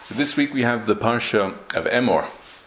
So this week we have the Parsha of Emor.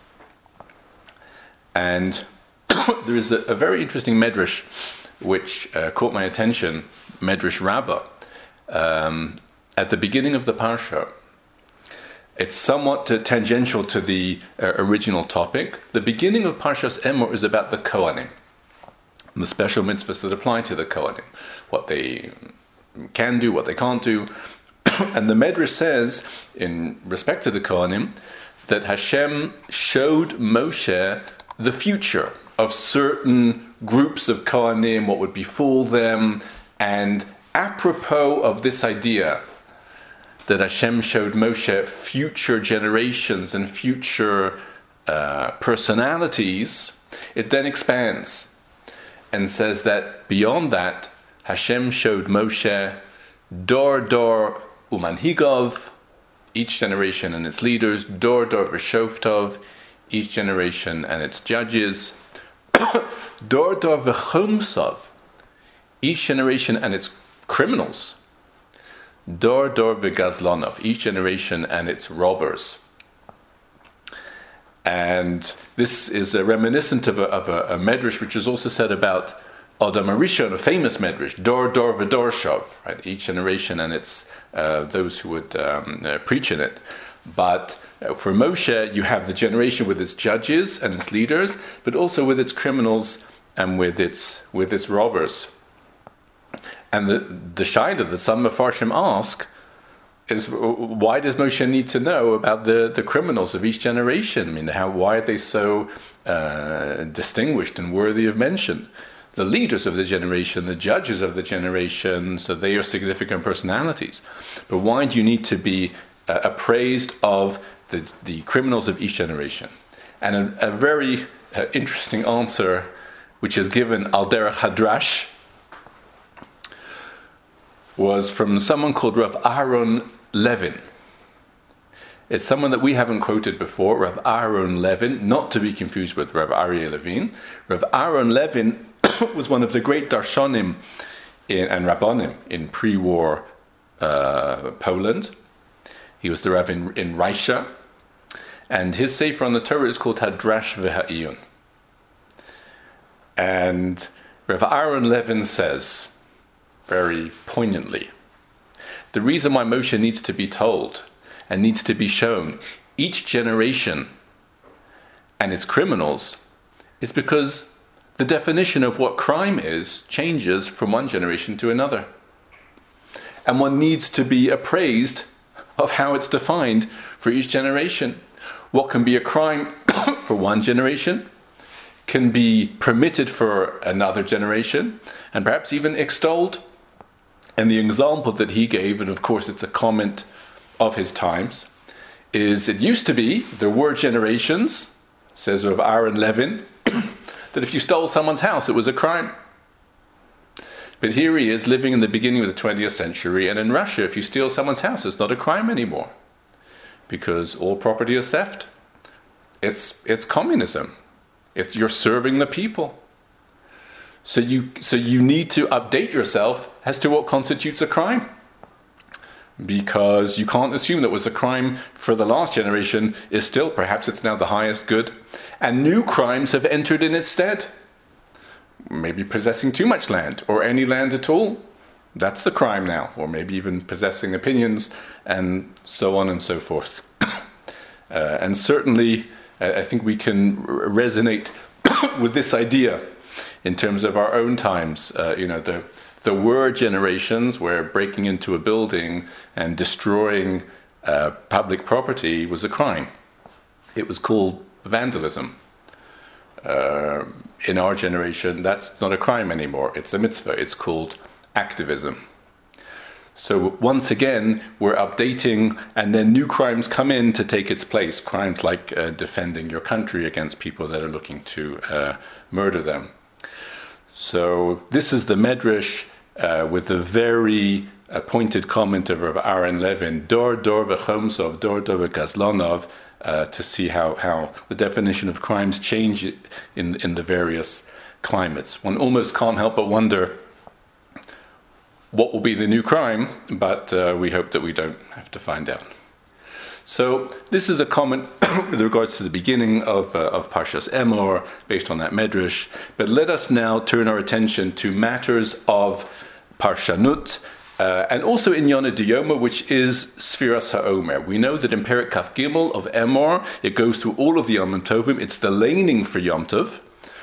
And there is a very interesting medrash which caught my attention, Medrash Rabbah, at the beginning of the Parsha. It's somewhat tangential to the original topic. The beginning of Parshas Emor is about the Kohanim, and the special mitzvahs that apply to the Kohanim, what they can do, what they can't do. And the Medrash says, in respect to the Kohanim, that Hashem showed Moshe the future of certain groups of Kohanim, what would befall them, and apropos of this idea that Hashem showed Moshe future generations and future personalities, it then expands and says that beyond that, Hashem showed Moshe Dor Umanhigov, each generation and its leaders, Dor V'Shoftov, each generation and its judges, Dor V'Chomsov, each generation and its criminals, Dor V'Gazlonov, each generation and its robbers. And this is reminiscent of a medrash which is also said about Adam HaRishon, a famous medrash, Dor V'Dorshov, right? Each generation and its those who would preach in it. But for Moshe, you have the generation with its judges and its leaders, but also with its criminals and with its robbers. And the shaila that some Mefarshim ask is, why does Moshe need to know about the criminals of each generation? I mean, why are they so distinguished and worthy of mention? The leaders of the generation, the judges of the generation, so they are significant personalities. But why do you need to be appraised of the criminals of each generation? And a very interesting answer, which is given al derech hadrash, was from someone called Rav Aaron Levin. It's someone that we haven't quoted before, Rav Aaron Levin, not to be confused with Rav Aryeh Levine. Rav Aaron Levin was one of the great darshanim and rabbanim in pre-war Poland. He was the Rav in Raisha, and his sefer on the Torah is called Hadrash V'Ha'iyun. And Rav Aaron Levin says, very poignantly, the reason why Moshe needs to be told and needs to be shown each generation and its criminals is because the definition of what crime is changes from one generation to another. And one needs to be appraised of how it's defined for each generation. What can be a crime for one generation can be permitted for another generation, and perhaps even extolled. And the example that he gave, and of course it's a comment of his times, is it used to be, there were generations, says Rav Aaron Levin, that if you stole someone's house, it was a crime. But here he is living in the beginning of the 20th century, and in Russia, if you steal someone's house, it's not a crime anymore, because all property is theft. It's communism. You're serving the people. So you need to update yourself as to what constitutes a crime, because you can't assume that was a crime for the last generation is still, perhaps it's now the highest good, and new crimes have entered in its stead. Maybe possessing too much land, or any land at all. That's the crime now. Or maybe even possessing opinions, and so on and so forth. And certainly, I think we can resonate with this idea in terms of our own times. There were generations where breaking into a building and destroying public property was a crime. It was called vandalism. In our generation, that's not a crime anymore. It's a mitzvah. It's called activism. So once again, we're updating, and then new crimes come in to take its place. Crimes like defending your country against people that are looking to murder them. So this is the medrash with the very pointed comment of Rav Aaron Levin, Dor V'Chomsov, Dor V'Gazlonov, to see how the definition of crimes change in the various climates. One almost can't help but wonder what will be the new crime, but we hope that we don't have to find out. So this is a comment with regards to the beginning of Parshas Emor, based on that medrash. But let us now turn our attention to matters of Parshanut, and also in Yonah Diyoma, which is Sfiras HaOmer. We know that in Perek Kaf Gimel of Emor, it goes through all of the Yom Tovim. It's the laning for Yom Tov,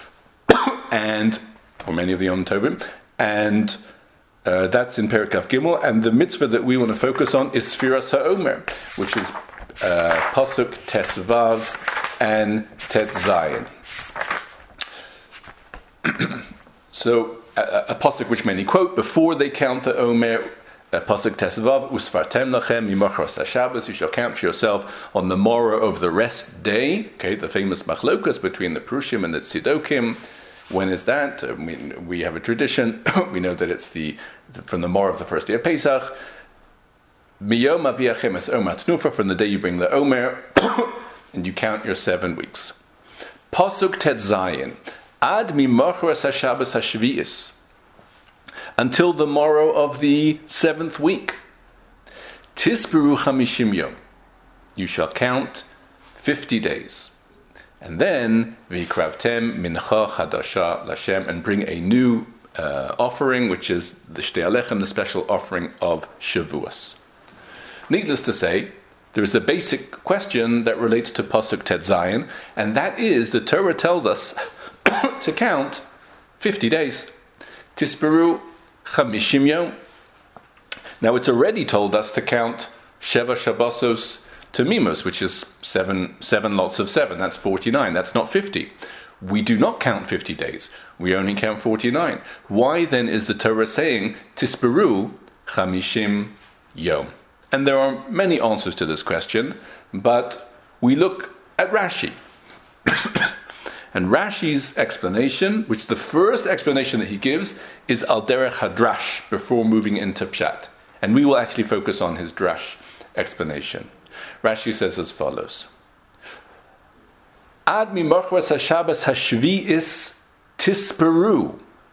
or many of the Yom Tovim, and that's in Perek Kaf Gimel. And the mitzvah that we want to focus on is Sfiras HaOmer, which is Pasuk Tes Vav and Tet Zayin. So, a pasuk which many quote before they count the Omer, pasuk Tes Vav, Usfartem lachem mimachras haShabbos, you shall count for yourself on the morrow of the rest day. Okay, the famous machlokas between the Prushim and the Tzidokim. When is that? We have a tradition. We know that it's from the morrow of the first day of Pesach. Miyom aviachem es Omer Tnufa, from the day you bring the Omer, and you count your 7 weeks. Pasuk Tet Zayin. Ad mimachras haShabbos hashvi'is, until the morrow of the 7th week. Tisperu chamishim yom, you shall count 50 days. And then v'ikravtem mincha chadasha l'Hashem, and bring a new offering, which is the Shtei Alechem, the special offering of Shavuos. Needless to say, there is a basic question that relates to Pasuk Tet Zayin, and that is, the Torah tells us to count 50 days. Tisperu chamishim yom. Now it's already told us to count Sheva Shabbosos Tamimos, which is seven lots of 7. That's 49. That's not 50. We do not count 50 days. We only count 49. Why then is the Torah saying Tisperu chamishim yom? And there are many answers to this question, but we look at Rashi. And Rashi's explanation, which the first explanation that he gives, is al derech hadrash, before moving into Pshat. And we will actually focus on his drash explanation. Rashi says as follows: Ad mimachras haShabbos hashvi'is tisperu.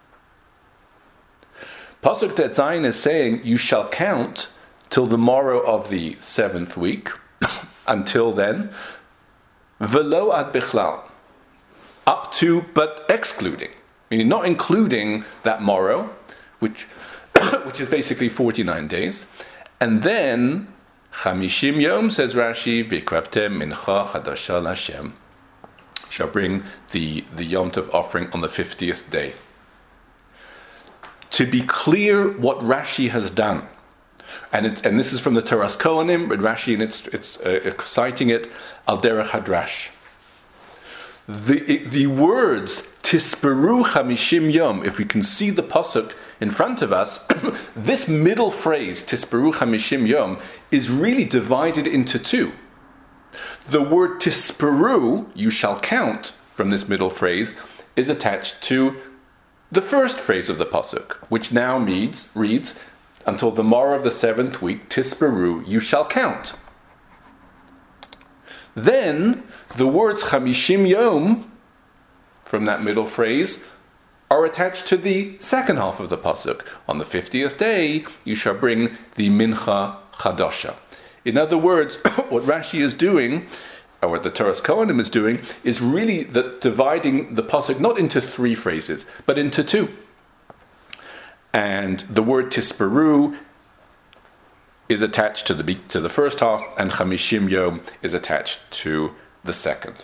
Pasuk Tet Zayin is saying, you shall count till the morrow of the 7th week. Until then, velo ad bichlal, up to, but excluding, meaning not including that morrow, which is basically 49 days. And then chamishim yom, says Rashi, v'ikravtem mincha chadasha l'Hashem, shall bring the Yom Tov offering on the 50th day. To be clear what Rashi has done, and this is from the Toras Kohanim, but Rashi, and it's citing it al derech hadrash. The words Tisperu chamishim yom, if we can see the pasuk in front of us, this middle phrase Tisperu chamishim yom is really divided into 2. The word Tisperu, you shall count, from this middle phrase, is attached to the first phrase of the pasuk, which now reads, until the morrow of the 7th week, Tisperu, you shall count. Then the words chamishim yom from that middle phrase are attached to the second half of the pasuk. On the 50th day, you shall bring the mincha chadasha. In other words, what Rashi is doing, or what the Toras Kohanim is doing, is really dividing the pasuk not into 3 phrases, but into 2. And the word tisperu is attached to the first half, and chamishim yom is attached to the second.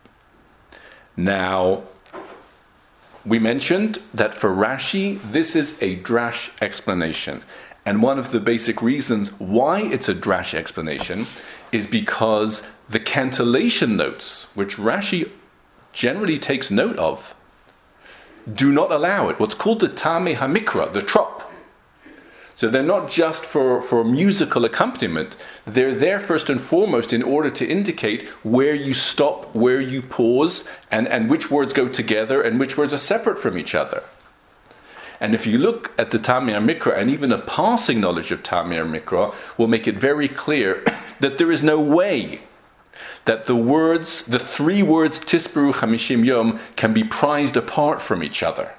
Now, we mentioned that for Rashi, this is a drash explanation. And one of the basic reasons why it's a drash explanation is because the cantillation notes, which Rashi generally takes note of, do not allow it. What's called the Tameh HaMikra, the trop. So they're not just for musical accompaniment. They're there first and foremost in order to indicate where you stop, where you pause, and which words go together and which words are separate from each other. And if you look at the Tameh HaMikra, and even a passing knowledge of Tameh HaMikra will make it very clear that there is no way that the 3 words Tisperu chamishim yom can be prized apart from each other.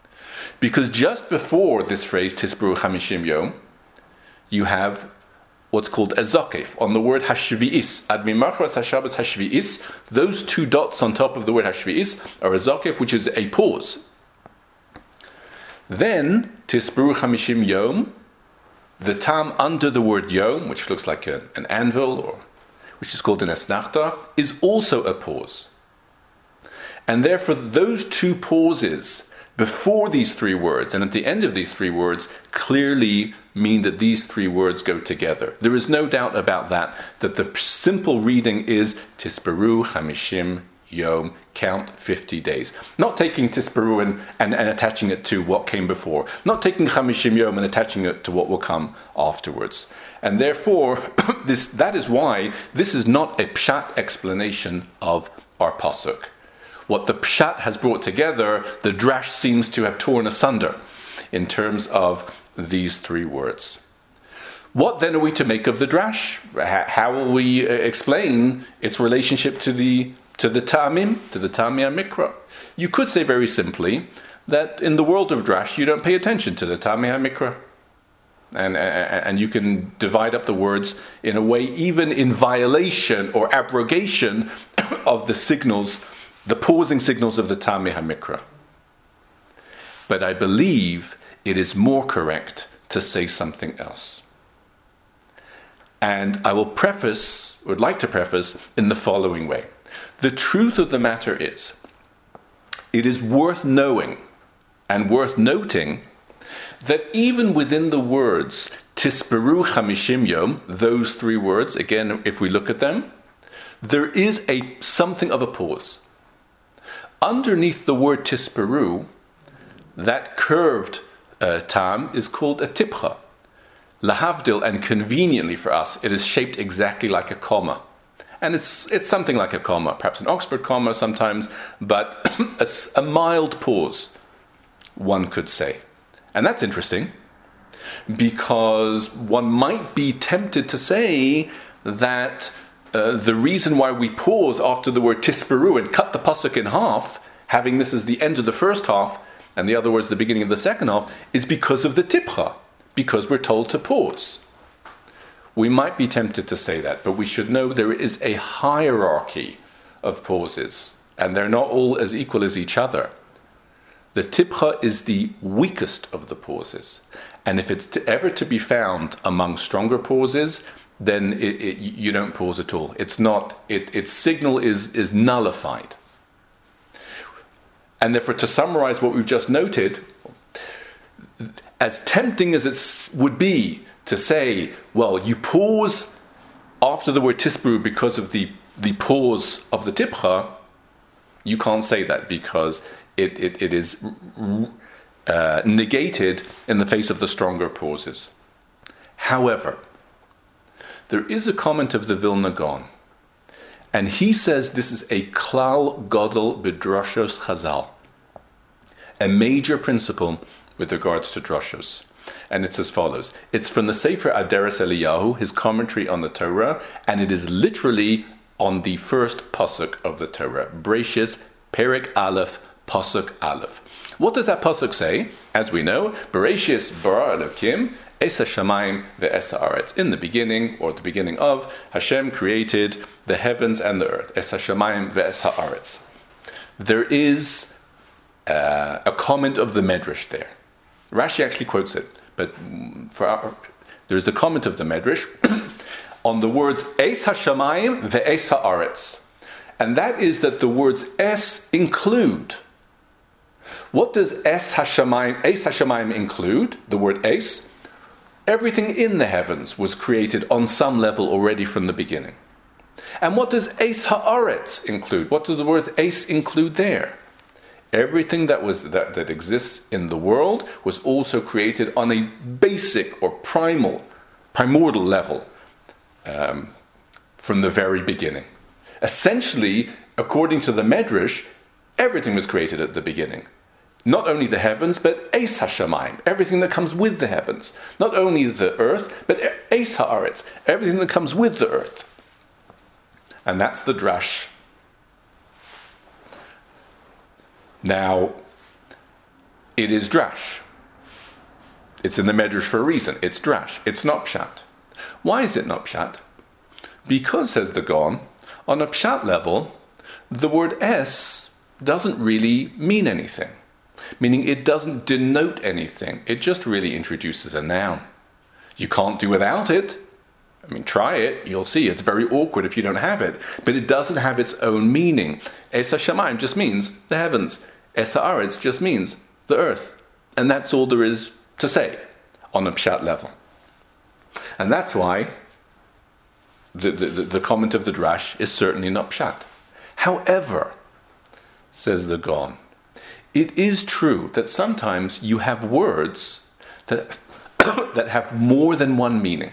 Because just before this phrase Tisperu chamishim yom, you have what's called a zokef on the word hashvi'is. Ad mimachras hashabbos hashvi'is. Those two dots on top of the word hashvi'is are a zokef, which is a pause. Then tisperu chamishim yom. The tam under the word yom, which looks like an anvil, or which is called an esnachta, is also a pause. And therefore, those two pauses before these three words and at the end of these three words clearly mean that these three words go together. There is no doubt about that the simple reading is Tisperu Hamishim Yom, count 50 days. Not taking Tisperu and attaching it to what came before. Not taking Hamishim Yom and attaching it to what will come afterwards. And therefore, that is why this is not a pshat explanation of our pasuk. What the pshat has brought together, the drash seems to have torn asunder in terms of these three words. What then are we to make of the drash? How will we explain its relationship to the ta'amim, to the ta'amim mikra? You could say very simply that in the world of drash you don't pay attention to the ta'amim mikra. And you can divide up the words in a way even in violation or abrogation of the signals, the pausing signals of the Ta'amim HaMikra. But I believe it is more correct to say something else. And I would like to preface in the following way. The truth of the matter is, it is worth knowing and worth noting that even within the words Tisperu Chamishim Yom, those three words, again, if we look at them, there is something of a pause. Underneath the word Tisperu, that curved tam is called a tipcha. Lahavdil, and conveniently for us, it is shaped exactly like a comma. And it's something like a comma, perhaps an Oxford comma sometimes, but a mild pause, one could say. And that's interesting, because one might be tempted to say that the reason why we pause after the word tisperu and cut the pasuk in half, having this as the end of the first half and the other words the beginning of the second half, is because of the tipcha, because we're told to pause. We might be tempted to say that, but we should know there is a hierarchy of pauses, and they're not all as equal as each other. The tipcha is the weakest of the pauses, and if it's ever to be found among stronger pauses, then you don't pause at all. It's not. Its signal is nullified. And therefore, to summarize what we've just noted, as tempting as it would be to say, well, you pause after the word tisperu because of the pause of the tipcha, you can't say that because it is negated in the face of the stronger pauses. However, there is a comment of the Vilna Gaon, and he says this is a klal gadol b'drashos chazal, a major principle with regards to drashos. And it's as follows. It's from the Sefer Aderes Eliyahu, his commentary on the Torah, and it is literally on the first pasuk of the Torah, Breshis, Perek Aleph, pasuk Aleph. What does that pasuk say? As we know, Bereshis bara Elokim, Es HaShamayim ve'es ha'aretz. In the beginning, or the beginning of, Hashem created the heavens and the earth. Es HaShamayim ve'es ha'aretz. There is a comment of the Medrash there. Rashi actually quotes it, but there's the comment of the Medrash on the words Es HaShamayim ve'es ha'aretz. And that is that the words Es include. What does Es HaShamayim include? The word Es. Everything in the heavens was created on some level already from the beginning. And what does Es Ha'aretz include? What does the word Es include there? Everything that exists in the world was also created on a basic or primordial level from the very beginning. Essentially, according to the Medrash, everything was created at the beginning. Not only the heavens, but Es HaShamayim, everything that comes with the heavens. Not only the earth, but Es Ha'aretz, everything that comes with the earth. And that's the drash. Now, it is drash. It's in the Medrash for a reason. It's drash. It's not pshat. Why is it not pshat? Because, says the Gaon, on a pshat level, the word es doesn't really mean anything. Meaning it doesn't denote anything. It just really introduces a noun. You can't do without it. I mean, try it, you'll see. It's very awkward if you don't have it. But it doesn't have its own meaning. Es HaShamayim just means the heavens. Es HaAretz just means the earth. And that's all there is to say on a pshat level. And that's why the comment of the Drash is certainly not pshat. However, says the Gaon, it is true that sometimes you have words that, that have more than one meaning.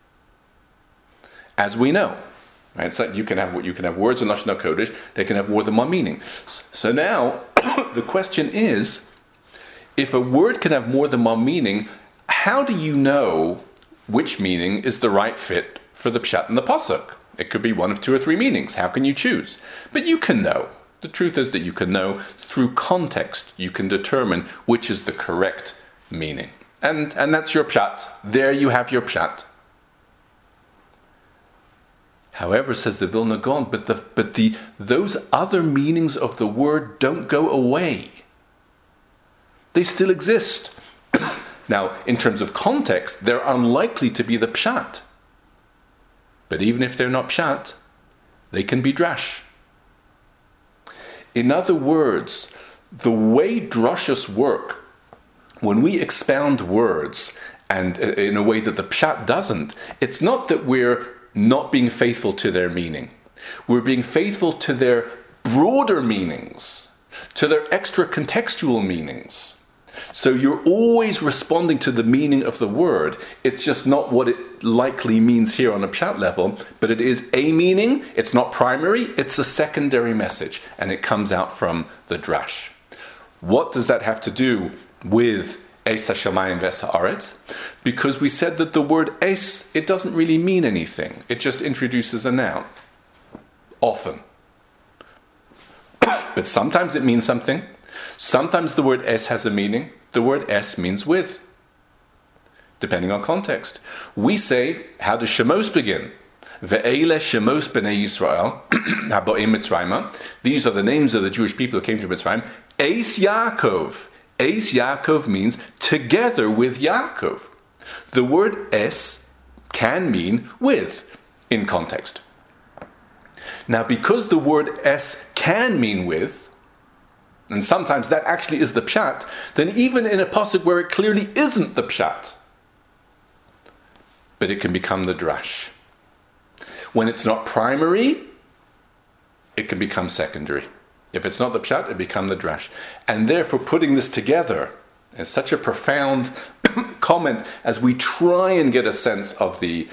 As we know, right? So you can have words in Lashon HaKodesh, they can have more than one meaning. So now, the question is, if a word can have more than one meaning, how do you know which meaning is the right fit for the pshat and the pasuk? It could be one of two or three meanings. How can you choose? But you can know. The truth is that you can know through context. You can determine which is the correct meaning. And that's your pshat. There you have your pshat. However, says the Vilna Gaon, those other meanings of the word don't go away. They still exist. Now, in terms of context, they're unlikely to be the pshat. But even if they're not pshat, they can be drash. In other words, the way drashos work, when we expound words, and in a way that the pshat doesn't, it's not that we're not being faithful to their meaning. We're being faithful to their broader meanings, to their extra contextual meanings. So you're always responding to the meaning of the word. It's just not what it likely means here on a pshat level, but it is a meaning. It's not primary, it's a secondary message, and it comes out from the drash. What does that have to do with Es HaShamayim Ves HaAretz? Because we said that the word es, it doesn't really mean anything. It just introduces a noun. Often. But sometimes it means something. Sometimes the word es has a meaning. The word es means with, depending on context. We say, how does Shemos begin? Ve'ele Shemos b'nei Yisrael, habo'im Mitzrayma. These are the names of the Jewish people who came to Mitzrayim. Eis Yaakov. Eis Yaakov means together with Yaakov. The word es can mean with in context. Now, because the word es can mean with, and sometimes that actually is the pshat, then even in a pasuk where it clearly isn't the pshat, but it can become the drash. When it's not primary, it can become secondary. If it's not the pshat, it becomes the drash. And therefore, putting this together is such a profound comment as we try and get a sense of the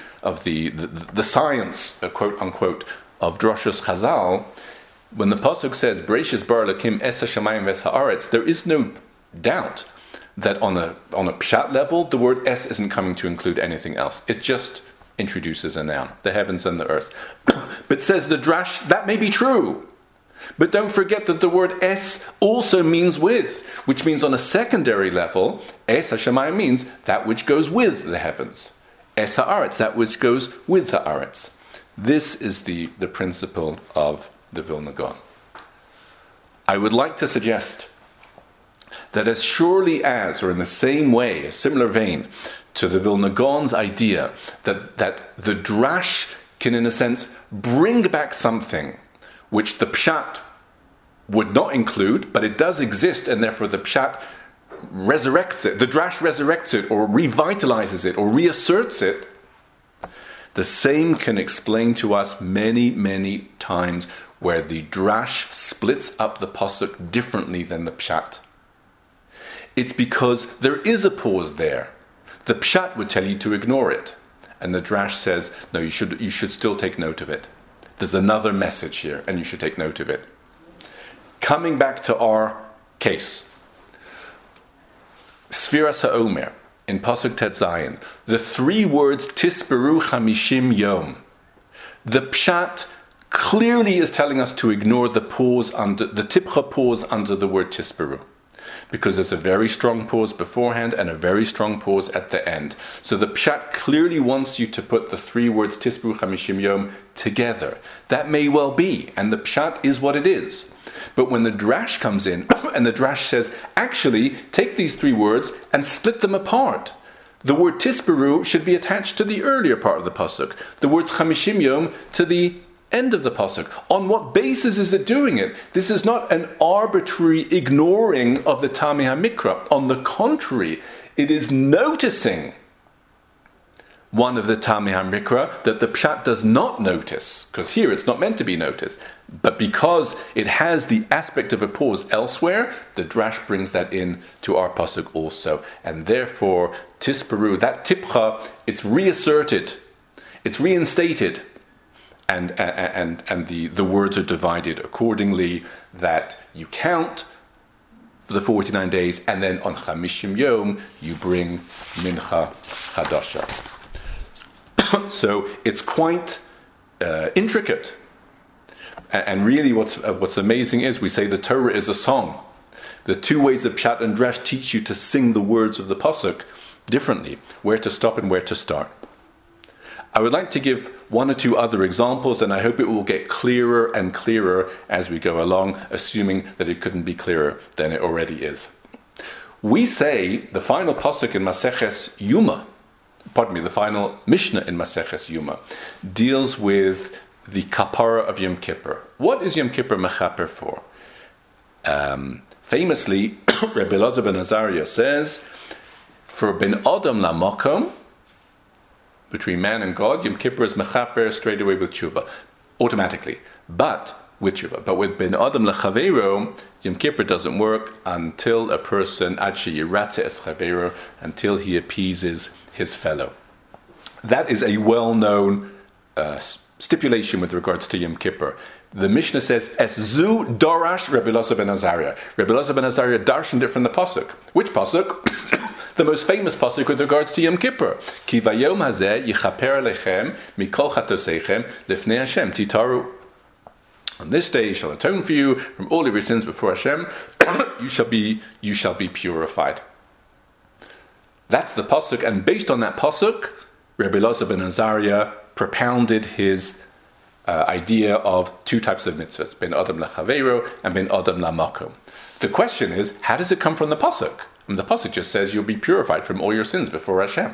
science, quote unquote, of drashos Chazal. When the pasuk says "Bereishis bara Elokim es hashamayim ves haaretz," there is no doubt that on a pshat level, the word es isn't coming to include anything else. It just introduces a noun, the heavens and the earth. But says the drash, that may be true. But don't forget that the word es also means with, which means on a secondary level, es hashamayim means that which goes with the heavens. Es haaretz, that which goes with the haaretz. This is the principle of the Vilna Gaon. I would like to suggest that as surely as, or in the same way, a similar vein, to the Vilna Gaon's idea that the drash can, in a sense, bring back something which the pshat would not include, but it does exist, and therefore the pshat resurrects it, the drash resurrects it, or revitalizes it, or reasserts it. The same can explain to us many, many times where the drash splits up the pasuk differently than the pshat. It's because there is a pause there. The pshat would tell you to ignore it, and the drash says, no, you should still take note of it. There's another message here, and you should take note of it. Coming back to our case, Sfiras HaOmer, in Pasuk Tet Zayin, the three words Tisperu Chamishim Yom. The pshat clearly is telling us to ignore the pause under the tipcha pause under the word Tisperu, because there's a very strong pause beforehand and a very strong pause at the end. So the Pshat clearly wants you to put the three words Tisperu Chamishim Yom together. That may well be, and the Pshat is what it is. But when the Drash comes in, and the Drash says, actually, take these three words and split them apart. The word Tisperu should be attached to the earlier part of the Pasuk. The words Chamishim Yom to the end of the Pasuk. On what basis is it doing it? This is not an arbitrary ignoring of the Tamei HaMikra. On the contrary, it is noticing one of the Tamei HaMikra that the Pshat does not notice, because here it's not meant to be noticed. But because it has the aspect of a pause elsewhere, the Drash brings that in to our Pasuk also. And therefore, Tisperu, that Tipcha, it's reasserted, it's reinstated. And the words are divided accordingly, that you count for the 49 days, and then on Chamishim Yom, you bring Mincha Chadasha. So it's quite intricate. And really what's amazing is we say the Torah is a song. The two ways of Pshat and Drash teach you to sing the words of the Pasuk differently, where to stop and where to start. I would like to give one or two other examples, and I hope it will get clearer and clearer as we go along, assuming that it couldn't be clearer than it already is. We say the final pasuk in Maseches Yuma, the final Mishnah in Maseches Yuma, deals with the kapara of Yom Kippur. What is Yom Kippur mechaper for? Famously, Rabbi Elazar ben Azariah says, for ben Adam lamakom, between man and God, Yom Kippur is mechaper straight away with tshuva, automatically, but with tshuva. But with ben Adam lechaveiro, Yom Kippur doesn't work until a person actually yiratze es chaveiro, until he appeases his fellow. That is a well-known stipulation with regards to Yom Kippur. The Mishnah says, "Es zu dorash Rabbi Elazar ben Azariah." Rabbi Elazar ben Azariah darshaned it from the pasuk. Which pasuk? The most famous pasuk with regards to Yom Kippur. Ki vayom hazeh yichaper alechem mikol chatoseichem lifnei Hashem titaru. On this day, He shall atone for you from all of your sins before Hashem. you shall be purified. That's the pasuk, and based on that pasuk, Rabbi Elazar ben Azariah propounded his idea of two types of mitzvahs: ben adam lachaveiro and ben adam lamakom. The question is, how does it come from the pasuk? And the pasuk just says you'll be purified from all your sins before Hashem.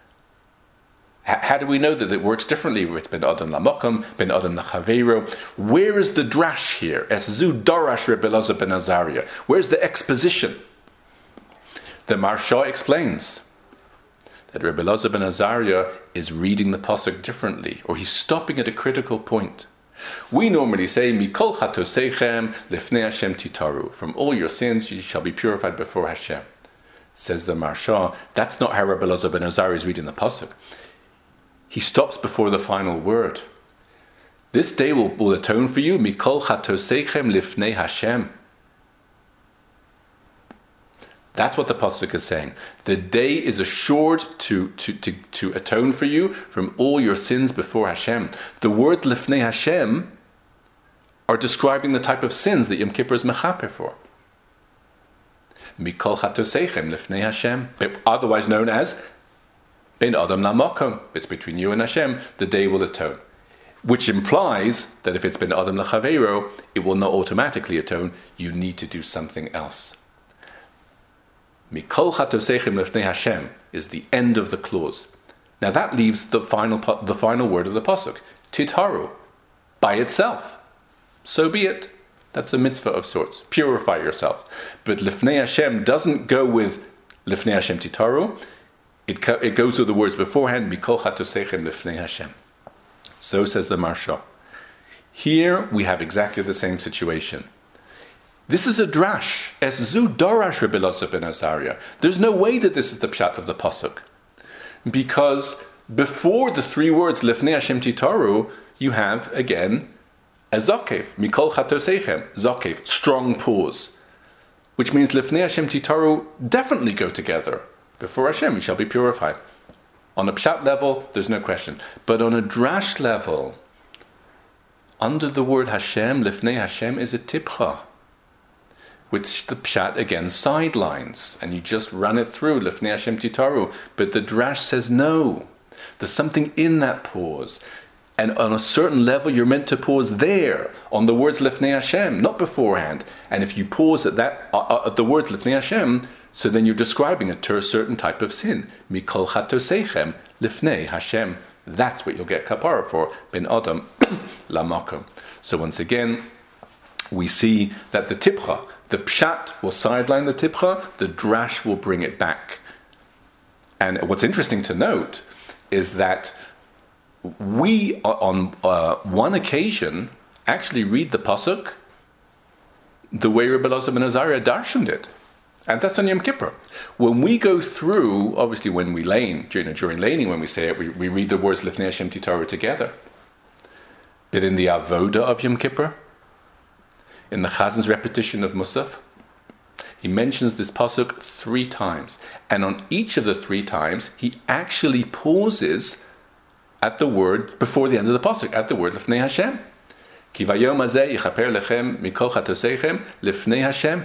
How do we know that it works differently with ben adam lamakom, ben adam lachaveiro? Where is the drash here? Es zu darash Rabbi Elazar ben Azariah. Where's the exposition? The Maharsha explains that Rabbi Elazar ben Azariah is reading the pasuk differently, or he's stopping at a critical point. We normally say, Mikol chatoseichem lifnei Hashem titaru. From all your sins you shall be purified before Hashem. Says the Maharsha, that's not how Rabbi Elazar ben Azariah is reading the pasuk. He stops before the final word. This day will atone for you, Mikol chatoseichem lifnei Hashem. That's what the pasuk is saying. The day is assured to atone for you from all your sins before Hashem. The word lifnei Hashem are describing the type of sins that Yom Kippur is mechaper for. Mikol chatoseichem lifnei Hashem, otherwise known as ben adam lamakom. It's between you and Hashem. The day will atone, which implies that if it's ben adam lachaveiro, it will not automatically atone. You need to do something else. Mikol chatoseichem lifnei Hashem is the end of the clause. Now that leaves the final word of the pasuk, titaru, by itself. So be it. That's a mitzvah of sorts. Purify yourself. But lifnei Hashem doesn't go with lifnei Hashem titaru. It goes with the words beforehand, Mikol chatoseichem lifnei Hashem. So says the Maharsha. Here we have exactly the same situation. This is a drash. Es zu darash Rabbi Elazar ben Azariah. There's no way that this is the pshat of the pasuk, because before the three words lifnei Hashem titaru, you have again a zakev, mikol chatoseichem, zakev, strong pause, which means lifnei Hashem titaru definitely go together. Before Hashem, you shall be purified. On a pshat level, there's no question, but on a drash level, under the word Hashem, lifnei Hashem is a tipcha. which the pshat again sidelines, and you just run it through, Lifnei Hashem Titaru. But the drash says no. There's something in that pause. And on a certain level, you're meant to pause there, on the words Lifnei Hashem, not beforehand. And if you pause at the words Lifnei Hashem, so then you're describing it to a certain type of sin. Mikol Chatoseichem Lifnei Hashem. That's what you'll get kapara for. Ben Adam Lamakom. So once again, we see that the tipcha, the pshat will sideline the tipcha, the drash will bring it back. And what's interesting to note is that we, on one occasion, actually read the pasuk the way Rebbe Elazar ben Azariah darshaned it. And that's on Yom Kippur. When we go through, obviously when we lane, during laning, when we say it, we read the words Lifnei Hashem Titaru together. But in the avoda of Yom Kippur, in the Chazin's repetition of Musaf, he mentions this pasuk 3 times. And on each of the 3 times, he actually pauses at the word, before the end of the pasuk, at the word Lifnei Hashem. Ki vayom hazeh yichaper lechem mikol chatoseichem Lifnei Hashem.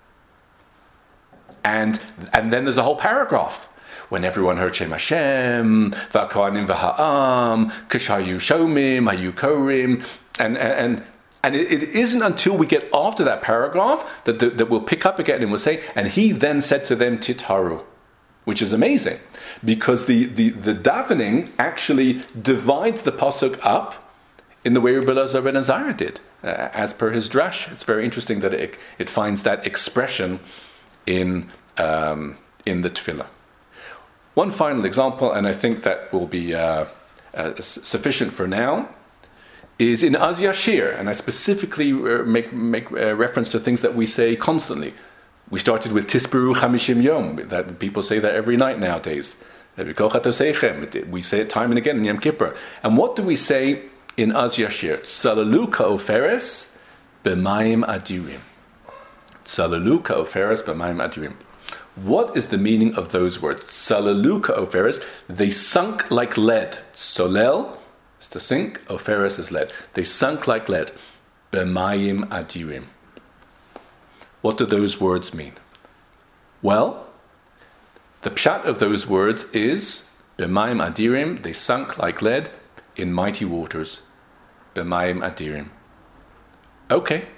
And then there's a whole paragraph. When everyone heard Shem Hashem, v'akanim v'ha'am, kashayu shomim, hayu korim, and it isn't until we get after that paragraph that we'll pick up again and we'll say, and he then said to them, Titaru, which is amazing, because the davening actually divides the pasuk up in the way Rebbe Elazar ben Azariah did, as per his drash. It's very interesting that it finds that expression in the tefillah. One final example, and I think that will be sufficient for now, is in Az Yashir, and I specifically make reference to things that we say constantly. We started with Tisperu Chamishim Yom, that people say that every night nowadays. We say it time and again in Yom Kippur. And what do we say in Az Yashir? Tzalalu ka'oferes b'mayim adirim. Tzalalu ka'oferes b'mayim adirim. What is the meaning of those words? Tzalalu ka'oferes, they sunk like lead. Solel is to sink, oferes is lead. They sunk like lead. B'mayim adirim. What do those words mean? Well, the pshat of those words is b'mayim adirim, they sunk like lead in mighty waters. B'mayim adirim. Okay.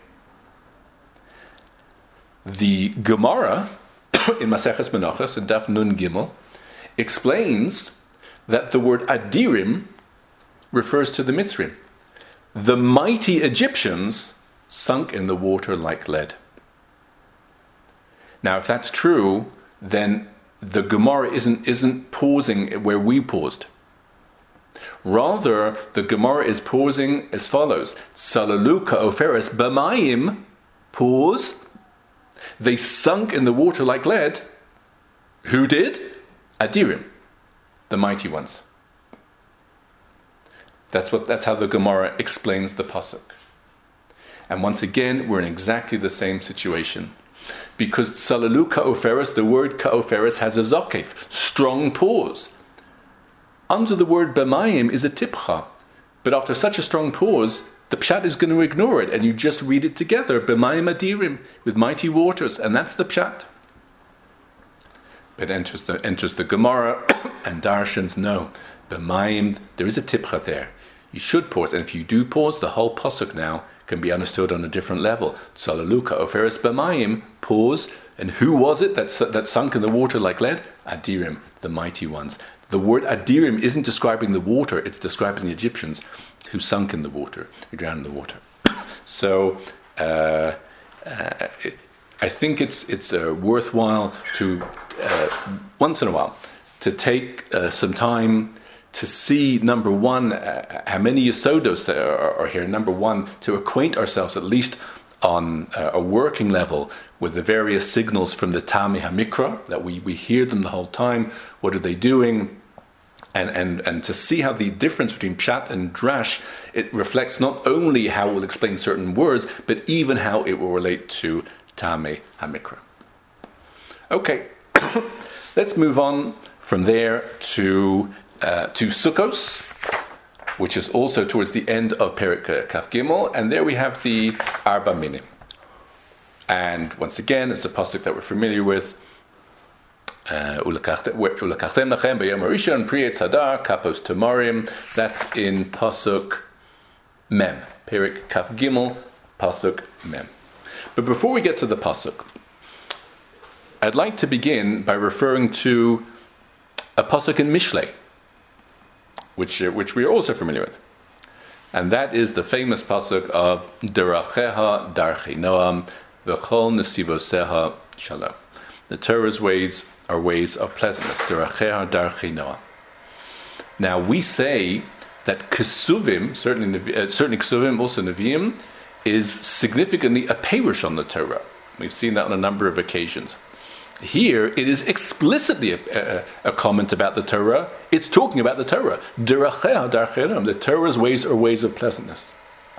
The Gemara in Maseches Menachos, in Daf Nun Gimel, explains that the word adirim refers to the Mitzrim. The mighty Egyptians sunk in the water like lead. Now, if that's true, then the Gemara isn't pausing where we paused. Rather, the Gemara is pausing as follows: Salalu ka'oferes b'mayim, pause. They sunk in the water like lead. Who did? Adirim, the mighty ones. That's how the Gemara explains the pasuk. And once again, we're in exactly the same situation. Because Tzalalu ka'oferes, the word ka'oferes has a zakef, strong pause. Under the word b'mayim is a tipcha. But after such a strong pause, the pshat is going to ignore it, and you just read it together, b'mayim adirim, with mighty waters, and that's the pshat. But enters the Gemara, and darshans know, b'mayim, there is a tipcha there. You should pause, and if you do pause, the whole pasuk now can be understood on a different level. Tzalalu ka'oferes b'mayim, pause, and who was it that sunk in the water like lead? Adirim, the mighty ones. The word adirim isn't describing the water, it's describing the Egyptians who sunk in the water, who drowned in the water. So, I think it's worthwhile to, once in a while, to take some time to see, number one, how many Yesodos there are here. Number one, to acquaint ourselves, at least on a working level, with the various signals from the Tami HaMikra, that we hear them the whole time. What are they doing? And to see how the difference between Pshat and Drash, it reflects not only how we'll explain certain words, but even how it will relate to Tami HaMikra. Okay, let's move on from there to Sukkos, which is also towards the end of Perek Kaf Gimel, and there we have the Arba Minim. And once again, it's a pasuk that we're familiar with. Ulakachtem lachem b'yom harishon pri etz hadar kapos tamarim. That's in pasuk mem, Perik Kaf Gimel, pasuk mem. But before we get to the pasuk, I'd like to begin by referring to a pasuk in Mishlei, which we are also familiar with. And that is the famous pasuk of Deracheha darchei noam v'chol nesivoseha shalom. The Torah's ways are ways of pleasantness. Deracheha darchei noam. Now we say that Kesuvim, certainly Kesuvim, also Nevi'im, is significantly a perush on the Torah. We've seen that on a number of occasions. Here, it is explicitly a comment about the Torah. It's talking about the Torah. Deracheha darchei noam. The Torah's ways are ways of pleasantness.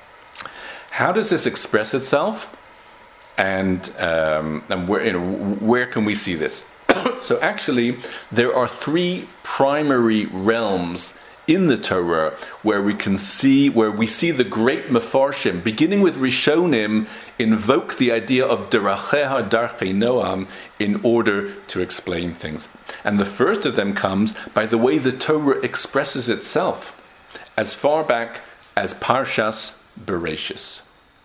How does this express itself? And where can we see this? So actually, there are three primary realms in the Torah where we see the great Mefarshim, beginning with Rishonim, invoke the idea of Deracheha darchei noam in order to explain things. And the first of them comes by the way the Torah expresses itself, as far back as Parshas Bereshis.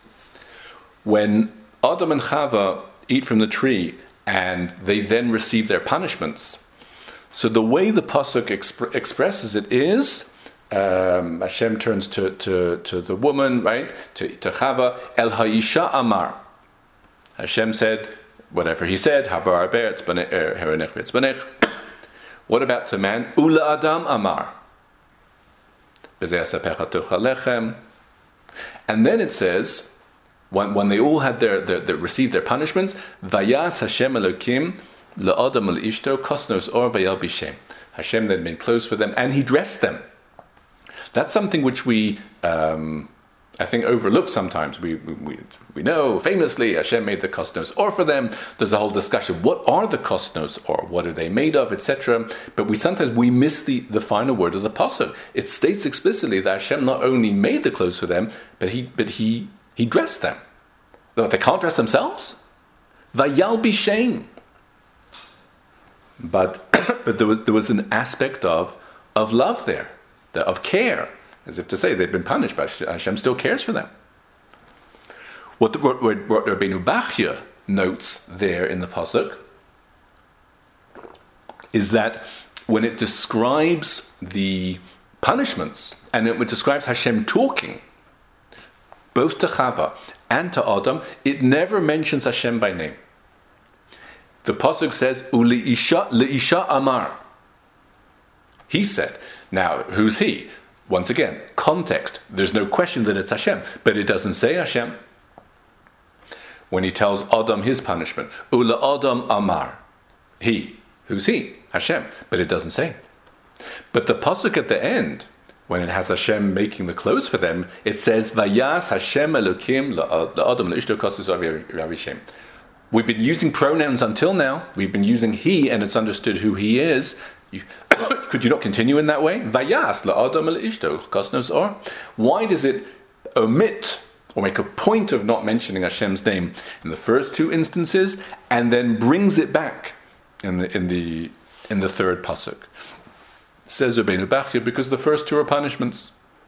When Adam and Chava eat from the tree and they then receive their punishments, so the way the pasuk expresses it is, Hashem turns to the woman, right? To Chava, El Ha'isha Amar. Hashem said, whatever he said, Habar Ber Herenech V'etzbanech. What about to man? Ula Adam Amar. B'zeh asapecha tochal lechem. And then it says, when they all had their received their punishments, Vayas Hashem Elokim la'adam l'ishto kosnos or vayal bishem. Hashem then made clothes for them and he dressed them. That's something which we, I think, overlook sometimes. We know famously Hashem made the kosnos or for them. There's a whole discussion. What are the kosnos or what are they made of, etc. But we sometimes miss the final word of the pasuk. It states explicitly that Hashem not only made the clothes for them, but he dressed them. They can't dress themselves. Vayal bishem. But there was an aspect of love there, of care, as if to say they've been punished, but Hashem still cares for them. What Rabbeinu Bachya notes there in the pasuk is that when it describes the punishments and it describes Hashem talking, both to Chava and to Adam, it never mentions Hashem by name. The pasuk says, Le'isha Amar. He said. Now, who's he? Once again, context. There's no question that it's Hashem, but it doesn't say Hashem. When he tells Adam his punishment, Ula Adam Amar. He. Who's he? Hashem. But it doesn't say. But the pasuk at the end, when it has Hashem making the clothes for them, it says, Vayas Hashem Elokim la'adam l'ishto kosnos avishem. We've been using pronouns until now. We've been using he, and it's understood who he is. Could you not continue in that way? Vayas la'adam l'ishto kosnos or. Why does it omit or make a point of not mentioning Hashem's name in the first two instances, and then brings it back in the third pasuk? Says Rabbeinu Bachya, because the first two are punishments.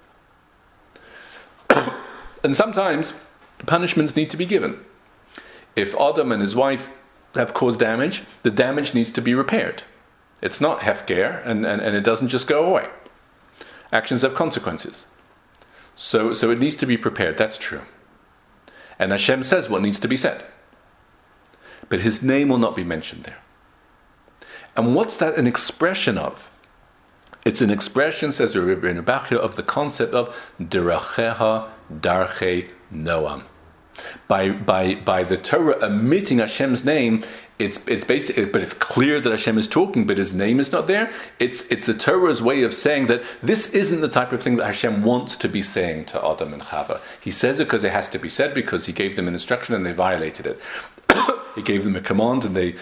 And sometimes punishments need to be given. If Adam and his wife have caused damage, the damage needs to be repaired. It's not hefker, and it doesn't just go away. Actions have consequences. So it needs to be prepared, that's true. And Hashem says what needs to be said. But his name will not be mentioned there. And what's that an expression of? It's an expression, says Rabbeinu Bachya, of the concept of Deracheha darchei noam. By the Torah omitting Hashem's name, it's basically, but it's clear that Hashem is talking, but his name is not there. It's the Torah's way of saying that this isn't the type of thing that Hashem wants to be saying to Adam and Chava. He says it because it has to be said, because he gave them an instruction and they violated it. He gave them a command and they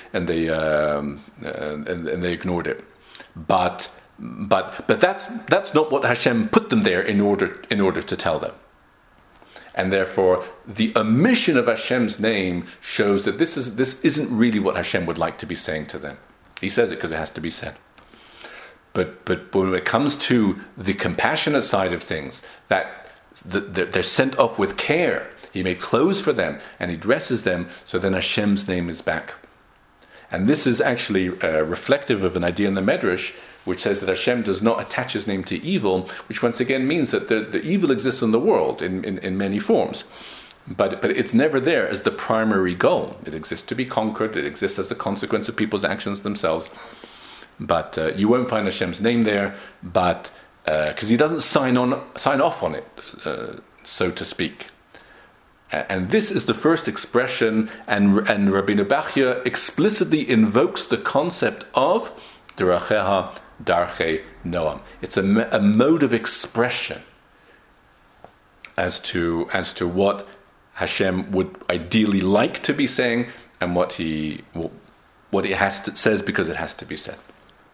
ignored it. But that's not what Hashem put them there in order to tell them. And therefore, the omission of Hashem's name shows that this isn't really what Hashem would like to be saying to them. He says it because it has to be said. But when it comes to the compassionate side of things, that they're sent off with care. He made clothes for them and he dresses them, so then Hashem's name is back. And this is actually reflective of an idea in the Medrash, which says that Hashem does not attach his name to evil, which once again means that the evil exists in the world in many forms. But it's never there as the primary goal. It exists to be conquered, it exists as a consequence of people's actions themselves. But you won't find Hashem's name there, but because he doesn't sign off on it, so to speak. And this is the first expression, and Rabbeinu Bachya explicitly invokes the concept of Deracheha Darchei Noam. It's a mode of expression as to what Hashem would ideally like to be saying, and what he says because it has to be said.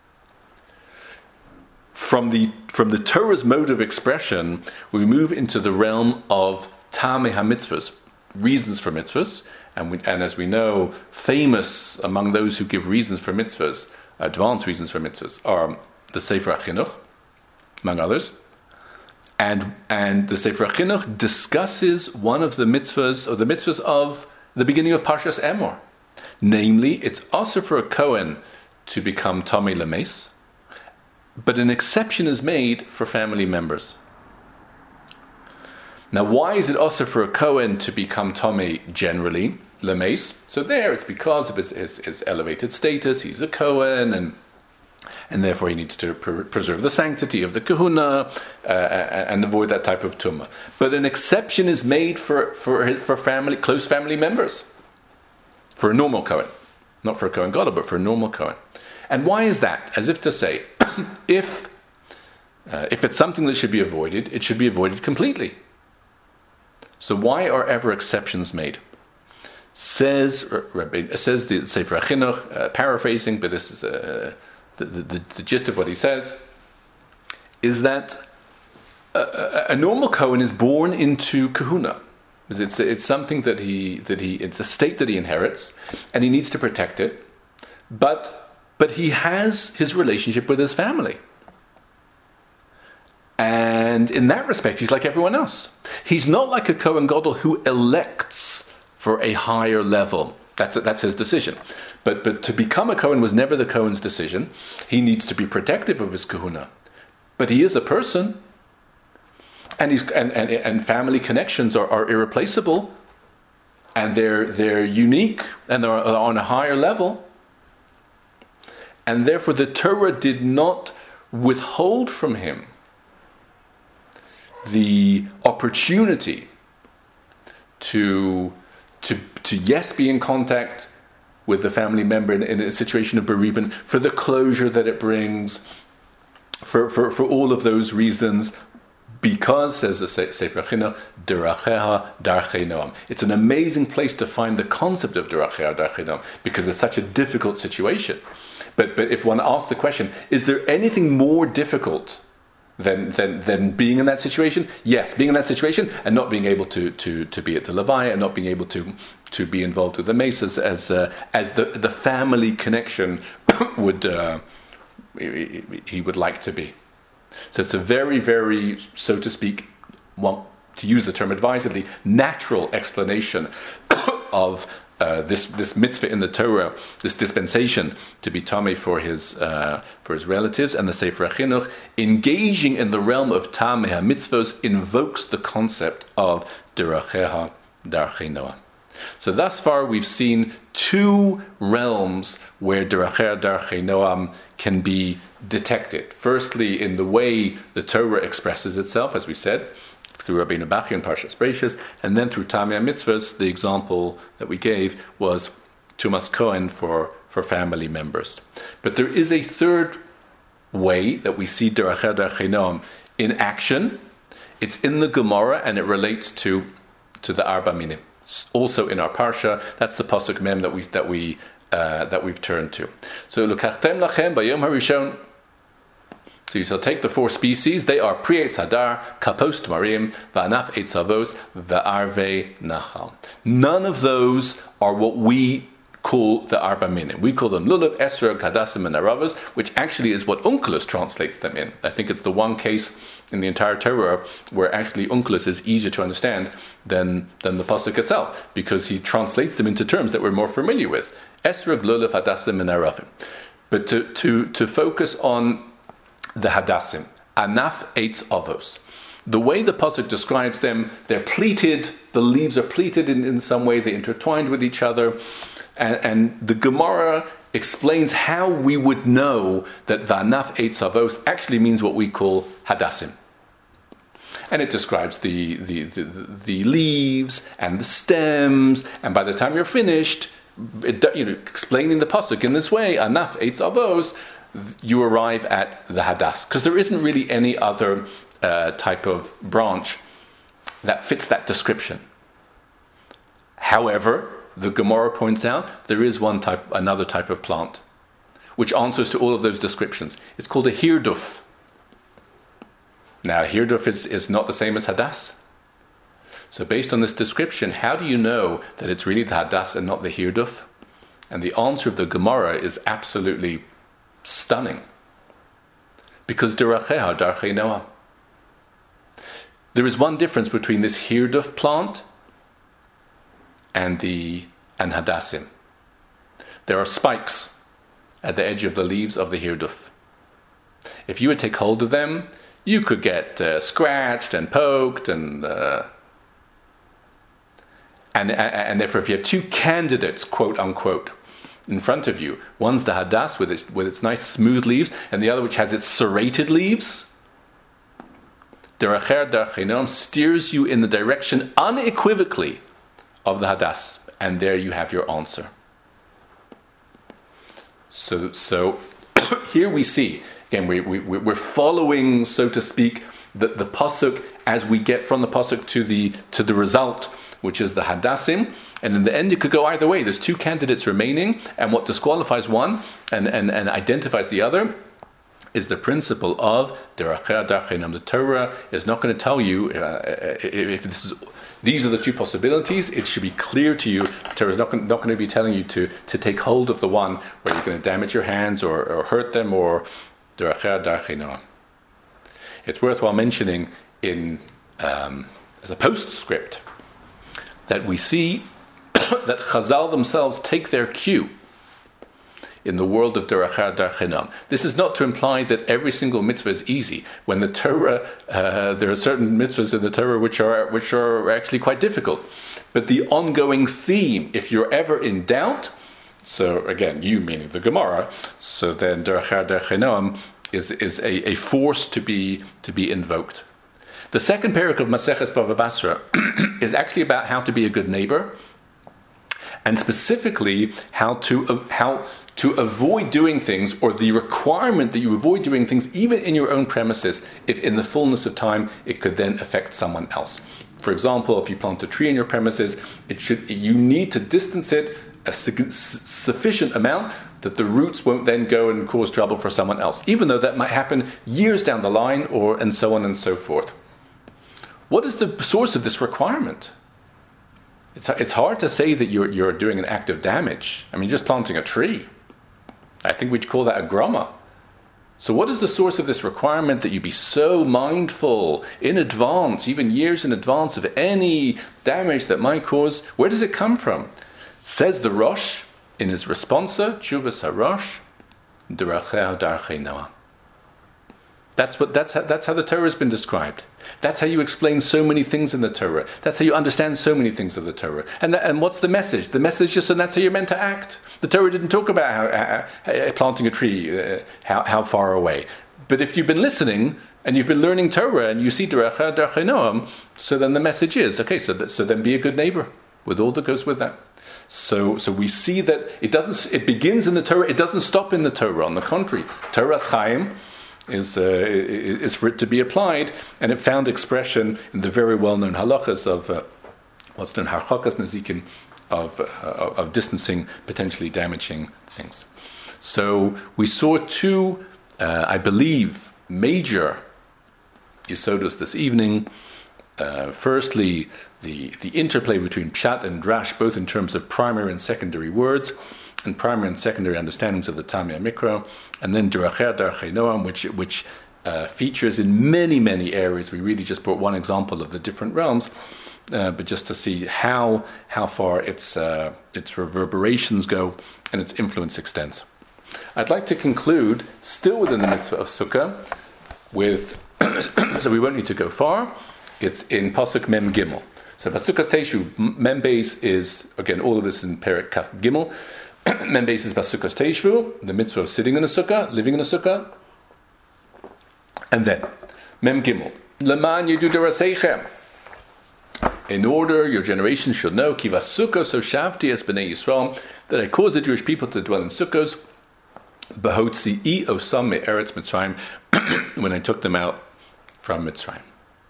From the Torah's mode of expression, we move into the realm of Tamei HaMitzvahs, reasons for mitzvahs, and as we know, famous among those who give reasons for mitzvahs, advanced reasons for mitzvahs, are the Sefer HaChinuch, among others. And the Sefer HaChinuch discusses one of the mitzvahs, or the mitzvahs of the beginning of Parshas Emor. Namely, it's also for a Kohen to become Tamei Lameis, but an exception is made for family members. Now, why is it also for a Kohen to become Tamei generally, Lameis? So there, it's because of his elevated status. He's a Kohen, and therefore he needs to preserve the sanctity of the kahuna and avoid that type of tumah. But an exception is made for close family members, for a normal Kohen, not for a Kohen Gadol, but for a normal Kohen. And why is that? As if to say, if it's something that should be avoided, it should be avoided completely. So why are ever exceptions made? Says the Sefer HaChinuch, paraphrasing, but this is the gist of what he says, is that a normal Kohen is born into kahuna. It's something that it's a state that he inherits, and he needs to protect it. But he has his relationship with his family. And in that respect, he's like everyone else. He's not like a Kohen Gadol who elects for a higher level. That's his decision. But to become a Kohen was never the Kohen's decision. He needs to be protective of his kahuna. But he is a person. And family connections are irreplaceable. And they're unique. And they're on a higher level. And therefore the Torah did not withhold from him the opportunity to yes, be in contact with the family member in a situation of bereavement, for the closure that it brings, for all of those reasons, because, says the Sefer HaChinuch, Deracheha Darchei Noam. It's an amazing place to find the concept of Deracheha Darchei Noam, because it's such a difficult situation. But if one asks the question, is there anything more difficult than being in that situation? Yes, being in that situation and not being able to be at the Levi and not being able to be involved with the Mesas as the family connection would he would like to be. So it's a very, very, so to speak, to use the term advisedly, natural explanation of this mitzvah in the Torah, this dispensation to be tamei for his relatives, and the Sefer HaChinuch, engaging in the realm of tamei HaMitzvos, invokes the concept of Deracheha Darchei Noam. So thus far we've seen two realms where Deracheha Darchei Noam can be detected. Firstly, in the way the Torah expresses itself, as we said, through Rabbeinu Bachya and Parshas Bereishis, and then through Tamei HaMitzvos. The example that we gave was Tumas Kohen for family members. But there is a third way that we see Deracheha Darchei Noam in action. It's in the Gemara, and it relates to the Arba Minim. Also in our parsha, that's the pasuk mem that we've turned to. So Lukachtem lachem bayom harishon. So you shall take the 4 species. They are Pri Eitz Hadar, Kapos Tmarim, Va'anaf Eitz Avos, Va'arve Nachal. None of those are what we call the Arba Minim. We call them Lulav, Esrog, Hadassim, and Aravas, which actually is what Onkelos translates them in. I think it's the one case in the entire Torah where actually Onkelos is easier to understand than the Pasuk itself, because he translates them into terms that we're more familiar with. Esrog, Lulav, Hadassim, and Aravim. But to focus on the Hadassim, Anaf Eitz Avos. The way the Pasuk describes them, they're pleated, the leaves are pleated in some way, they're intertwined with each other. And the Gemara explains how we would know that Va'anaf Eitz Avos actually means what we call Hadassim. And it describes the leaves and the stems, and by the time you're finished, explaining the Pasuk in this way, Anaf Eitz Avos, you arrive at the Hadas. Because there isn't really any other type of branch that fits that description. However, the Gemara points out there is another type of plant which answers to all of those descriptions. It's called a hirduf. Now, hirduf is not the same as hadas. So based on this description, how do you know that it's really the hadas and not the hirduf? And the answer of the Gemara is absolutely stunning. Because deracheha darchei Noah. There is one difference between this hirduf plant and hadassim. There are spikes at the edge of the leaves of the hirduf. If you would take hold of them, you could get scratched and poked, and therefore, if you have 2 candidates, quote unquote, in front of you, one's the hadas with its nice smooth leaves, and the other which has its serrated leaves. Deracher darchei Noam steers you in the direction unequivocally of the hadas, and there you have your answer. So here we see, again, we're following, so to speak, the pasuk as we get from the pasuk to the result, which is the hadassim. And in the end, it could go either way. There's 2 candidates remaining, and what disqualifies one and identifies the other is the principle of deracher darchei Noam. The Torah is not going to tell you if these are the 2 possibilities. It should be clear to you. The Torah is not going to be telling you to take hold of the one where you're going to damage your hands or hurt them, or deracher darchei Noam. It's worthwhile mentioning as a postscript that we see that Chazal themselves take their cue in the world of deracher darchei Noam. This is not to imply that every single mitzvah is easy. When the Torah, there are certain mitzvahs in the Torah which are actually quite difficult. But the ongoing theme, if you're ever in doubt, so again, you meaning the Gemara, so then deracher darchei Noam is a force to be invoked. The second parak of Maseches Bava Basra is actually about how to be a good neighbor, and specifically how to avoid doing things, or the requirement that you avoid doing things even in your own premises, if in the fullness of time it could then affect someone else. For example, if you plant a tree in your premises, you need to distance it a sufficient amount that the roots won't then go and cause trouble for someone else, even though that might happen years down the line, and so on and so forth. What is the source of this requirement? It's hard to say that you're doing an act of damage. I mean, just planting a tree. I think we'd call that a groma. So what is the source of this requirement that you be so mindful in advance, even years in advance, of any damage that might cause? Where does it come from? Says the Rosh in his responsa, Tshuvas HaRosh, Deracher darchei Noam. That's how the Torah has been described. That's how you explain so many things in the Torah. That's how you understand so many things of the Torah. And what's the message? The message is, and that's how you're meant to act. The Torah didn't talk about how planting a tree, how far away. But if you've been listening and you've been learning Torah and you see deracher darchei Noam, so then the message is, okay, so then be a good neighbor with all that goes with that. So we see that it begins in the Torah. It doesn't stop in the Torah. On the contrary, Torah's Chaim is for it to be applied, and it found expression in the very well-known halachas of what's known harchakas nezikin, of distancing potentially damaging things. So we saw 2, I believe, major Yesodus this evening. Firstly, the interplay between Pshat and Drash, both in terms of primary and secondary words, and primary and secondary understandings of the Tami Mikra, and then Deracher Darchei Noam, which features in many, many areas. We really just brought one example of the different realms, but just to see how far its reverberations go and its influence extends. I'd like to conclude, still within the mitzvah of Sukkah, with, so we won't need to go far, it's in Pasuk Mem Gimel. So Pasukah Teishu, Mem Beis is, again, all of this in Perek Kaf Gimel. Mem Beis is Pasukah Teishu, the mitzvah of sitting in a sukkah, living in a sukkah. And then, Mem Gimel, Leman Yedu Deraseichem. In order your generation should know, Kiva Sukkah, so Shavti es Bnei Yisrael, that I caused the Jewish people to dwell in sukkahs, Behotzi'i osam me'eretz Mitzrayim, when I took them out from Mitzrayim.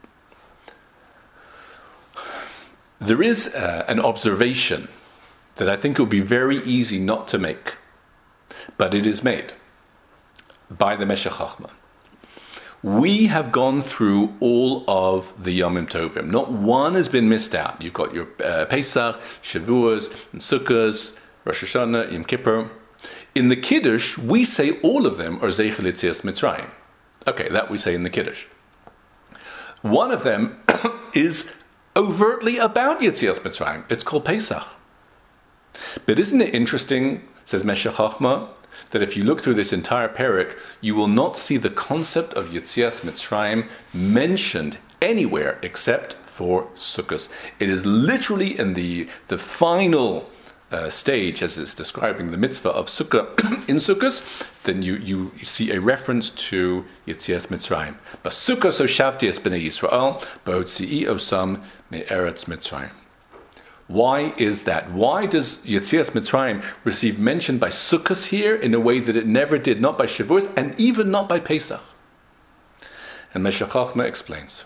There is an observation that I think it would be very easy not to make, but it is made by the Meshech Chochmah. We have gone through all of the Yomim Tovim. Not one has been missed out. You've got your Pesach, Shavuos, and Sukkos, Rosh Hashanah, Yom Kippur. In the Kiddush, we say all of them are Zeichel Yetzias Mitzrayim. Okay, that we say in the Kiddush. One of them is overtly about Yetzias Mitzrayim. It's called Pesach. But isn't it interesting, says Meshech Chochmah, that if you look through this entire parak, you will not see the concept of Yetzias Mitzrayim mentioned anywhere except for Sukkot. It is literally in the final stage, as it's describing the mitzvah of Sukkah in Sukkot, then you see a reference to Yetzias Mitzrayim. But Sukkah so Shavti es Bnei Yisrael, Behotzi'i osam me'eretz Mitzrayim. Why is that? Why does Yetzias Mitzrayim receive mention by Sukkot here in a way that it never did, not by Shavuos, and even not by Pesach? And Meshech Chochmah explains.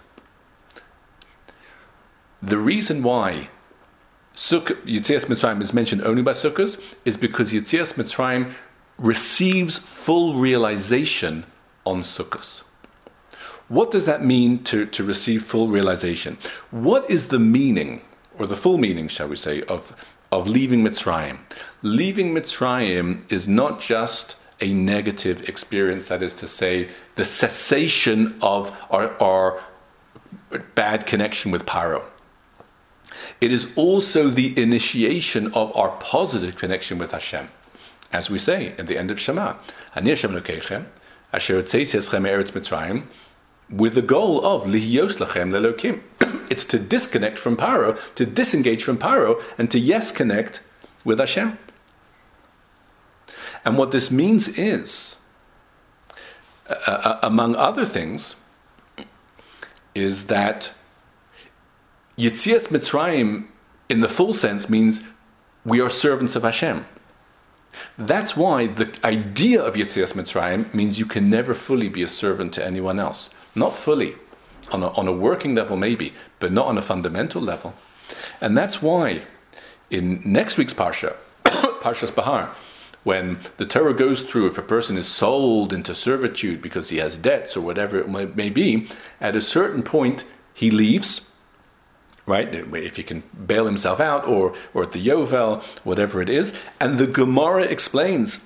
The reason why Yetzias Mitzrayim is mentioned only by Sukkot is because Yetzias Mitzrayim receives full realization on Sukkot. What does that mean to receive full realization? What is the meaning, or the full meaning, shall we say, of leaving Mitzrayim? Leaving Mitzrayim is not just a negative experience, that is to say, the cessation of our bad connection with Paro. It is also the initiation of our positive connection with Hashem. As we say at the end of Shema, Ani Hashem Elokeichem, Asher Hotzeisi eschem me'eretz Mitzrayim, with the goal of Lihiyos Lachem Lelokim. It's to disconnect from Paro, to disengage from Paro, and to connect with Hashem. And what this means is, among other things, is that Yetzias Mitzrayim, in the full sense, means we are servants of Hashem. That's why the idea of Yetzias Mitzrayim means you can never fully be a servant to anyone else. Not fully. On a working level maybe, but not on a fundamental level. And that's why in next week's Parsha, Parshas Bahar, when the Torah goes through if a person is sold into servitude because he has debts or whatever it may be, at a certain point he leaves, right? If he can bail himself out, or at the Yovel, whatever it is. And the Gemara explains,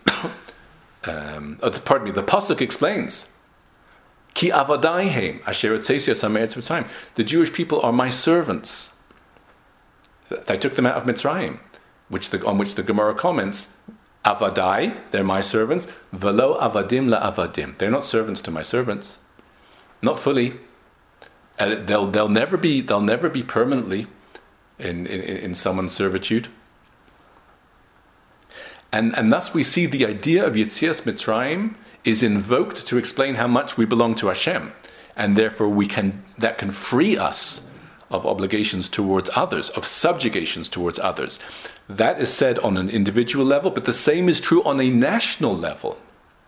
the Pasuk explains, Ki avadaihem asher otzeisi osam me'eretz Mitzrayim. The Jewish people are my servants. I took them out of Mitzrayim, on which the Gemara comments, avadai, they're my servants, velo avadim la avadim. They're not servants to my servants, not fully. They'll never be permanently in someone's servitude. And thus we see the idea of Yetzias Mitzrayim is invoked to explain how much we belong to Hashem, and therefore that can free us of obligations towards others, of subjugations towards others. That is said on an individual level, but the same is true on a national level.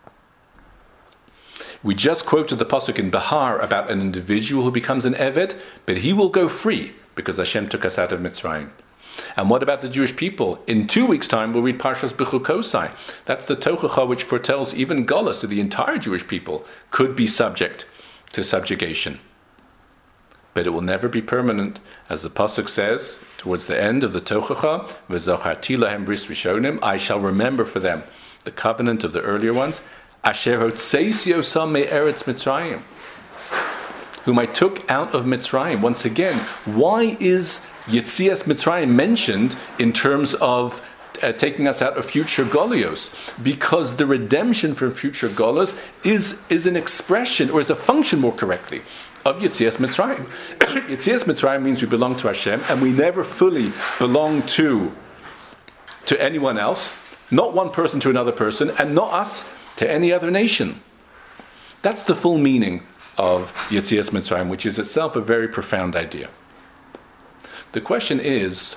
We just quoted the pasuk in Bahar about an individual who becomes an Eved, but he will go free because Hashem took us out of Mitzrayim. And what about the Jewish people? In 2 weeks' time, we'll read Parshas Bechukosai. That's the Tochacha which foretells even Golus, so the entire Jewish people could be subject to subjugation. But it will never be permanent, as the Pasuk says towards the end of the Tochacha, V'zacharti lahem bris rishonim, I shall remember for them the covenant of the earlier ones, Asher hotzeis yosam me'eretz Mitzrayim, whom I took out of Mitzrayim. Once again, why is Yetzias Mitzrayim mentioned in terms of taking us out of future Golios? Because the redemption from future Golios is an expression, or is a function more correctly, of Yetzias Mitzrayim. Yetzias Mitzrayim means we belong to Hashem, and we never fully belong to anyone else, not one person to another person, and not us to any other nation. That's the full meaning of Yetzias Mitzrayim, which is itself a very profound idea. The question is,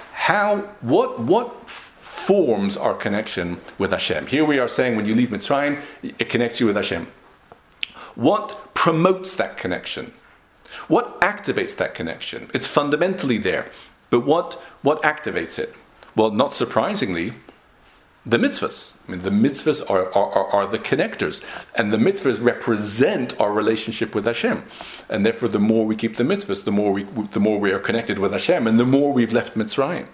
what forms our connection with Hashem? Here we are saying when you leave Mitzrayim, it connects you with Hashem. What promotes that connection? What activates that connection? It's fundamentally there, but what activates it? Well, not surprisingly, the mitzvahs. I mean, the mitzvahs are the connectors, and the mitzvahs represent our relationship with Hashem. And therefore, the more we keep the mitzvahs, the more we are connected with Hashem, and the more we've left Mitzrayim.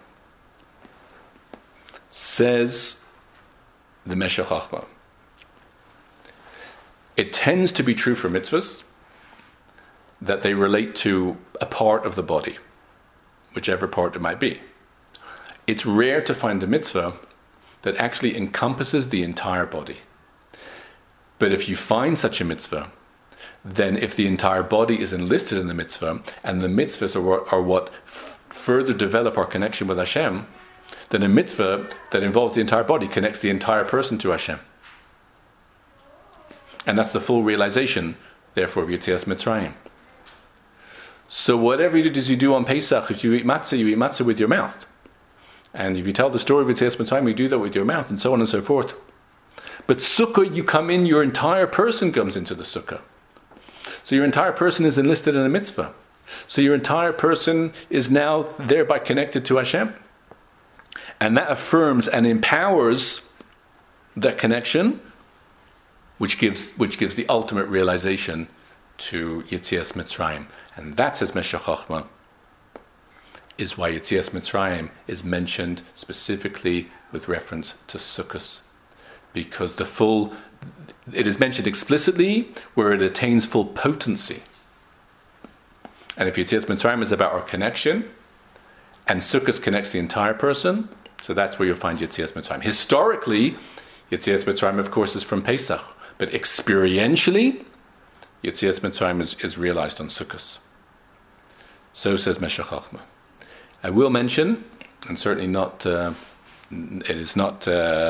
Says the Meshech Chochmah, it tends to be true for mitzvahs that they relate to a part of the body, whichever part it might be. It's rare to find a mitzvah that actually encompasses the entire body. But if you find such a mitzvah, then if the entire body is enlisted in the mitzvah, and the mitzvahs are what further develop our connection with Hashem, then a mitzvah that involves the entire body connects the entire person to Hashem. And that's the full realization, therefore, of Yetzias Mitzrayim. So whatever it is you do on Pesach, if you eat matzah with your mouth. And if you tell the story of Yetzias Mitzrayim, you do that with your mouth, and so on and so forth. But Sukkah, you come in, your entire person comes into the Sukkah. So your entire person is enlisted in a mitzvah. So your entire person is now thereby connected to Hashem. And that affirms and empowers that connection, which gives the ultimate realization to Yetzias Mitzrayim. And that, says Meshech Chochmah, is why Yetzias Mitzrayim is mentioned specifically with reference to Sukkos. Because it is mentioned explicitly where it attains full potency. And if Yetzias Mitzrayim is about our connection, and Sukkos connects the entire person, so that's where you'll find Yetzias Mitzrayim. Historically, Yetzias Mitzrayim, of course, is from Pesach. But experientially, Yetzias Mitzrayim is realized on Sukkos. So says Meshech Chochmah. I will mention, and certainly not, it is not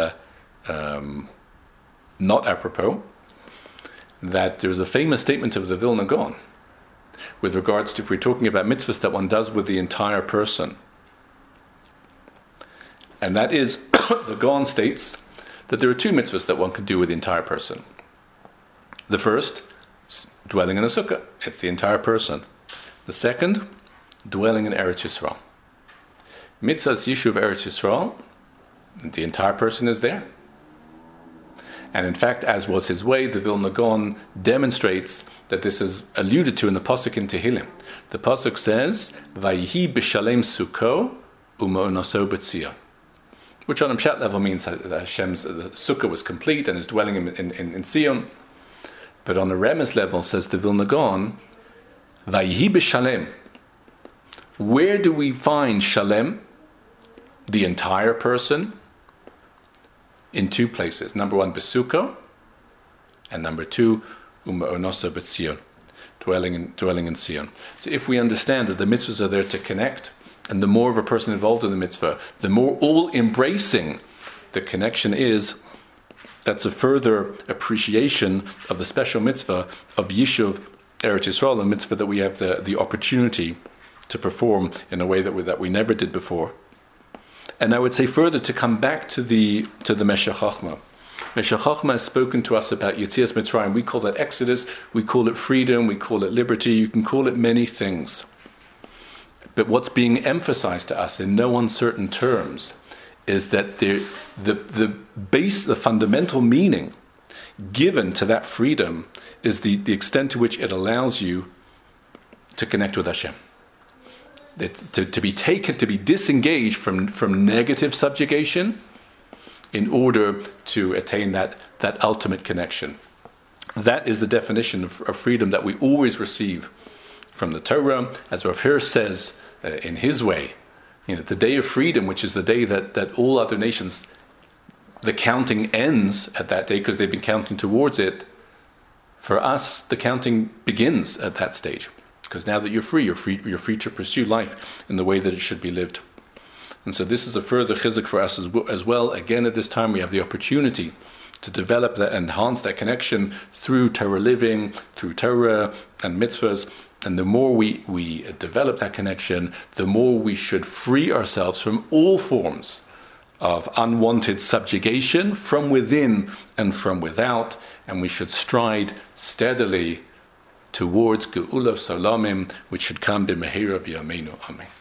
apropos, that there's a famous statement of the Vilna Gaon with regards to if we're talking about mitzvahs that one does with the entire person. And that is, the Gaon states that there are two mitzvahs that one can do with the entire person. The first, dwelling in a sukkah. It's the entire person. The second, dwelling in Eretz Yisrael. Mitzvahs Yishuv Eretz Yisrael, the entire person is there. And in fact, as was his way, the Vilna Gaon demonstrates that this is alluded to in the Pasuk in Tehillim. The Pasuk says, Vayihi b'shalem sukko u'ma'onaso b'tziyah, which on a pshat level means that Hashem's the sukkah was complete and is dwelling in Zion. But on a remes level, says the Vilna Gaon, Vayihi b'shalem. Where do we find shalem, the entire person? In two places. Number one, Besukko, and number two, U'ma'onaso b'tzion, dwelling in Zion. So if we understand that the mitzvahs are there to connect, and the more of a person involved in the mitzvah, the more all-embracing the connection is, that's a further appreciation of the special mitzvah of Yishuv Eretz Yisrael, a mitzvah that we have the opportunity to perform in a way that we never did before. And I would say further, to come back to the Meshech Chochmah. Meshech Chochmah has spoken to us about Yetzias Mitzrayim. We call that Exodus, we call it freedom, we call it liberty, you can call it many things. But what's being emphasized to us in no uncertain terms is that the fundamental meaning given to that freedom is the extent to which it allows you to connect with Hashem. To be disengaged from negative subjugation in order to attain that ultimate connection. That is the definition of freedom that we always receive from the Torah, as Rav Hirsch says in his way. The day of freedom, which is the day that all other nations, the counting ends at that day because they've been counting towards it. For us, the counting begins at that stage, because now that you're free to pursue life in the way that it should be lived. And so this is a further chizuk for us as well. Again, at this time, we have the opportunity to develop that, enhance that connection through Torah living, through Torah and mitzvahs. And the more we develop that connection, the more we should free ourselves from all forms of unwanted subjugation from within and from without. And we should stride steadily towards Geula Solamim, which should come b'mehira b'yameinu. Amen.